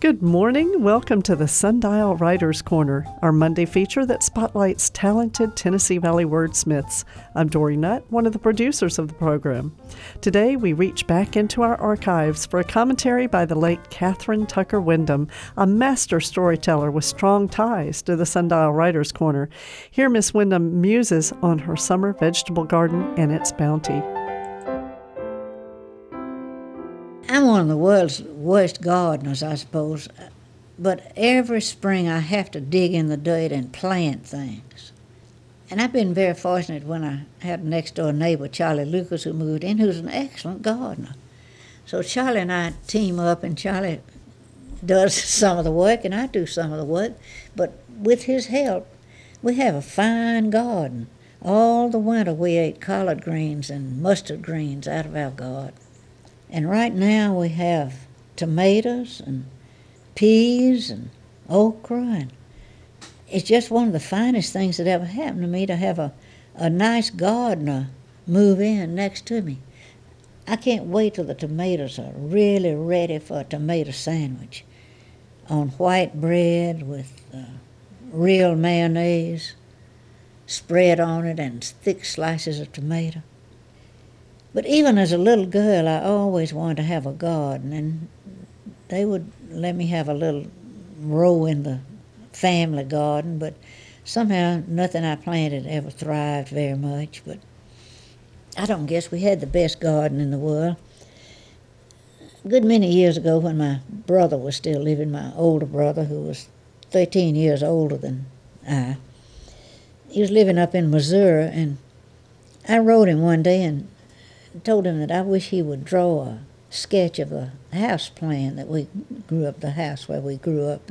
Good morning. Welcome to the Sundial Writers Corner, our Monday feature that spotlights talented Tennessee Valley wordsmiths. I'm Dory Nutt, one of the producers of the program. Today, we reach back into our archives for a commentary by the late Catherine Tucker Wyndham, a master storyteller with strong ties to the Sundial Writers Corner. Here, Miss Wyndham muses on her summer vegetable garden and its bounty. I'm one of the world's worst gardeners, I suppose, but every spring I have to dig in the dirt and plant things. And I've been very fortunate when I had a next-door neighbor, Charlie Lucas, who moved in, who's an excellent gardener. So Charlie and I team up, and Charlie does some of the work, and I do some of the work, but with his help, we have a fine garden. All the winter we ate collard greens and mustard greens out of our garden. And right now we have tomatoes and peas and okra, and it's just one of the finest things that ever happened to me to have a nice gardener move in next to me. I can't wait till the tomatoes are really ready for a tomato sandwich on white bread with real mayonnaise spread on it and thick slices of tomato. But even as a little girl, I always wanted to have a garden, and they would let me have a little row in the family garden, but somehow nothing I planted ever thrived very much. But I don't guess we had the best garden in the world. A good many years ago, when my brother was still living, my older brother, who was 13 years older than I, he was living up in Missouri, and I wrote him one day and told him that I wish he would draw a sketch of the house plan that we grew up, the house where we grew up.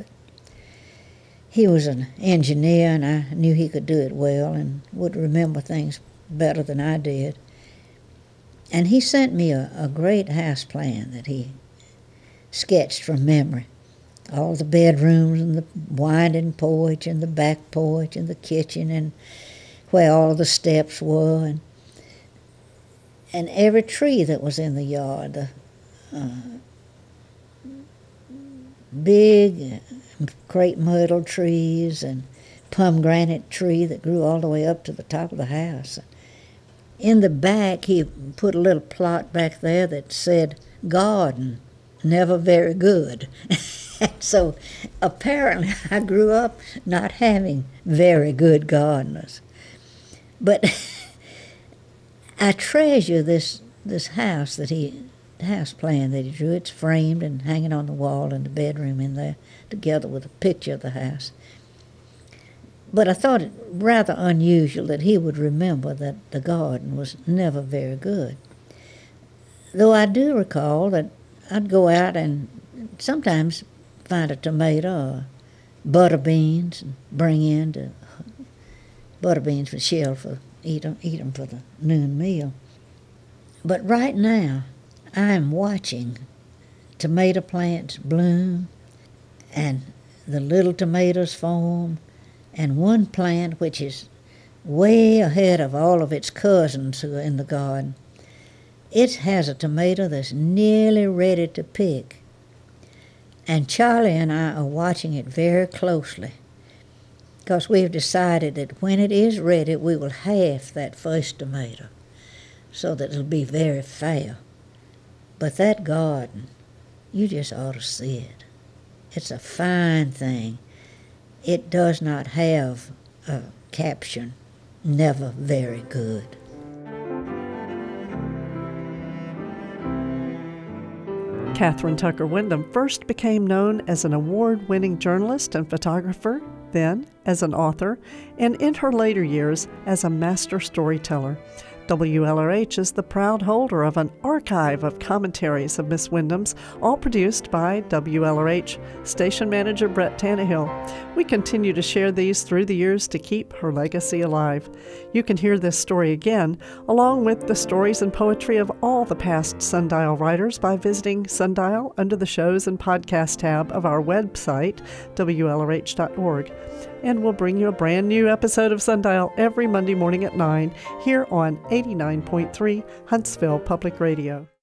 He was an engineer, and I knew he could do it well and would remember things better than I did. And he sent me a great house plan that he sketched from memory. All the bedrooms and the winding porch and the back porch and the kitchen and where all the steps were, and every tree that was in the yard, the big crepe myrtle trees and pomegranate tree that grew all the way up to the top of the house. In the back, he put a little plot back there that said, "Garden, never very good." So apparently I grew up not having very good gardeners. But I treasure this house house plan that he drew. It's framed and hanging on the wall in the bedroom in there, together with a picture of the house. But I thought it rather unusual that he would remember that the garden was never very good. Though I do recall that I'd go out and sometimes find a tomato or butter beans and bring in butter beans with shell for eat them for the noon meal. But right now, I'm watching tomato plants bloom and the little tomatoes form, and one plant which is way ahead of all of its cousins who are in the garden. It has a tomato that's nearly ready to pick. And Charlie and I are watching it very closely, because we've decided that when it is ready, we will halve that first tomato so that it'll be very fair. But that garden, you just ought to see it. It's a fine thing. It does not have a caption, "Never very good." Catherine Tucker Wyndham first became known as an award-winning journalist and photographer, then as an author, and in her later years as a master storyteller. WLRH is the proud holder of an archive of commentaries of Miss Wyndham's, all produced by WLRH station manager Brett Tannehill. We continue to share these through the years to keep her legacy alive. You can hear this story again, along with the stories and poetry of all the past Sundial writers, by visiting Sundial under the Shows and Podcast tab of our website, WLRH.org. And we'll bring you a brand new episode of Sundial every Monday morning at 9 here on 89.3 Huntsville Public Radio.